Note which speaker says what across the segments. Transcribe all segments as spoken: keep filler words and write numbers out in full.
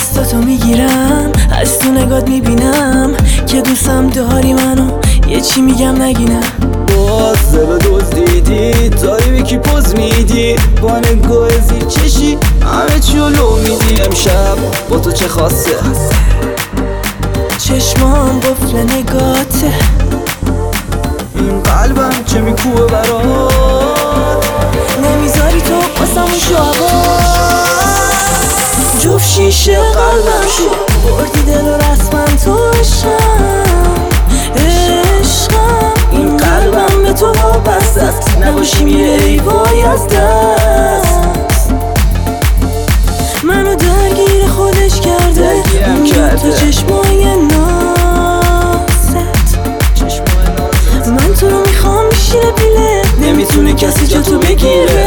Speaker 1: دستاتو میگیرم، از تو نگات میبینم که دوستم داری منو، یه چی میگم نگینم.
Speaker 2: باز زبه دزدیدی داری به کی پوز میدی، با نگاه زیر چشی همه چی رو لو میدی. امشب با تو چه خاصه؟
Speaker 1: چشمام قفل نگاته،
Speaker 2: این قلبم چه میکوه برات،
Speaker 1: نمیذاری تو قسمون شو جفت شیشه قلبم شد، بردی دل و رسما تو عشقم عشقم. این قلبم به تو وابسته است، نباشیم یه ایوای از دست. منو درگیر خودش کرده اون تو چشمای نازت، من تو رو میخوام میشینه پیله، نمیتونه کسی جا تو بگیره.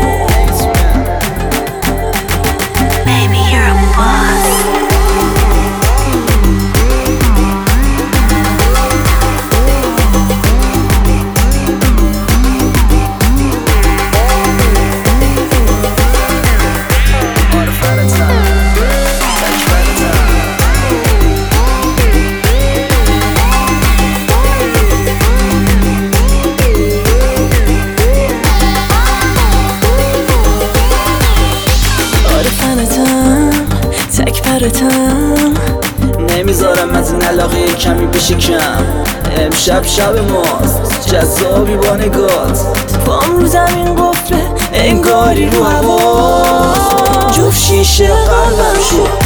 Speaker 1: تک پرتم
Speaker 2: نمیذارم از این علاقه کمی بشه کم. امشب شب ماست جذابی با نگات،
Speaker 1: پام رو زمین قفله انگاری رو هوا، جفت شیشه قلبم شد،